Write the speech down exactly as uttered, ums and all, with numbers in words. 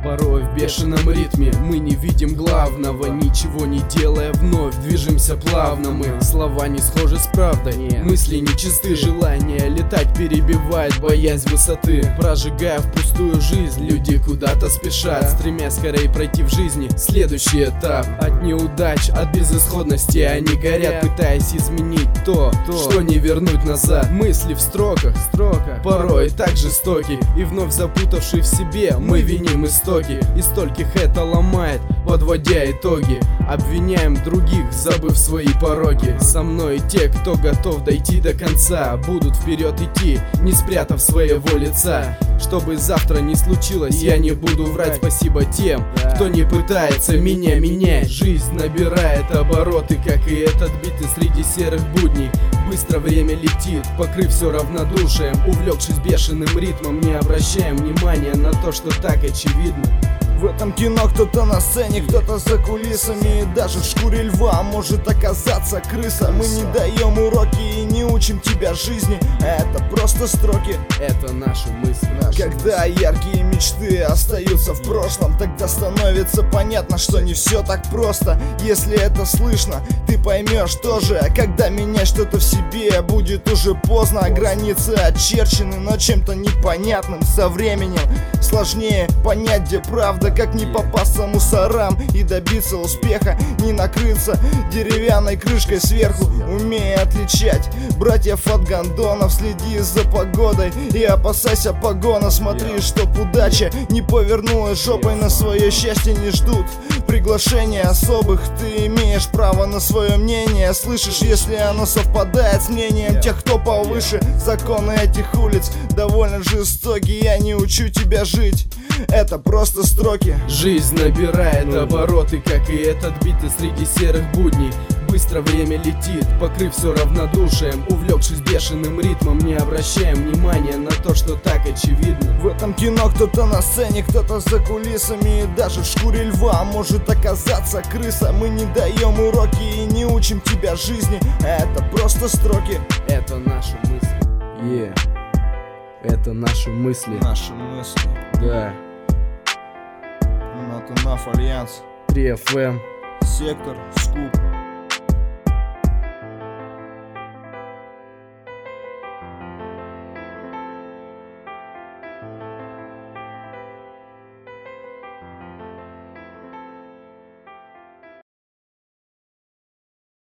Порой в бешеном ритме мы не видим главного. Ничего не делая, вновь движемся плавно мы. Слова не схожи с правдой, мысли нечисты. Желание летать перебивает боязнь высоты. Прожигая впустую жизнь, люди куда-то спешат, стремясь скорее пройти в жизни следующий этап. От неудач, от безысходности они горят, пытаясь изменить то, то что не вернуть назад. Мысли в строках, строках порой так жестоки, и вновь запутавшись в себе мы виним истоки. И стольких это ломает, подводя итоги. Обвиняем других, забыв свои пороги. Со мной те, кто готов дойти до конца, будут вперед идти, не спрятав своего лица. Чтобы завтра не случилось, я не буду врать. Спасибо тем, кто не пытается меня менять. Жизнь набирает обороты, как и этот бит, и среди серых будней быстро время летит, покрыв все равнодушием. Увлекшись бешеным ритмом, не обращаем внимания на то, что так очевидно. В этом кино кто-то на сцене, кто-то за кулисами, и даже в шкуре льва может оказаться крыса. Мы не даем уроки и не учим тебя жизни, это просто строки, это наши мысли. Наши Когда мысли. яркие мечты остаются в прошлом, тогда становится понятно, что не все так просто. Если это слышно, ты поймешь тоже. Когда менять что-то в себе будет уже поздно. Границы очерчены, но чем-то непонятным. Со временем сложнее понять, где правда, как не попасться мусорам и добиться успеха, не накрыться деревянной крышкой сверху. Умея отличать братьев от гондонов, следи за погодой и опасайся погона. Смотри, чтоб удача не повернулась жопой, на свое счастье не ждут приглашения особых. Ты имеешь право на свое мнение, слышишь, если оно совпадает с мнением тех, кто повыше. Законы этих улиц довольно жестоки, я не учу тебя жить, это просто строки. Жизнь набирает обороты, как и этот бит, и среди серых будней быстро время летит, покрыв все равнодушием. Увлекшись бешеным ритмом, не обращаем внимания на то, что так очевидно. В этом кино кто-то на сцене, кто-то за кулисами, и даже в шкуре льва может оказаться крыса. Мы не даем уроки и не учим тебя жизни, это просто строки, это наши мысли. Yeah. Это наши мысли. Наши мысли. Да. Not Enough Альянс. три эф эм. Сектор, Скуп.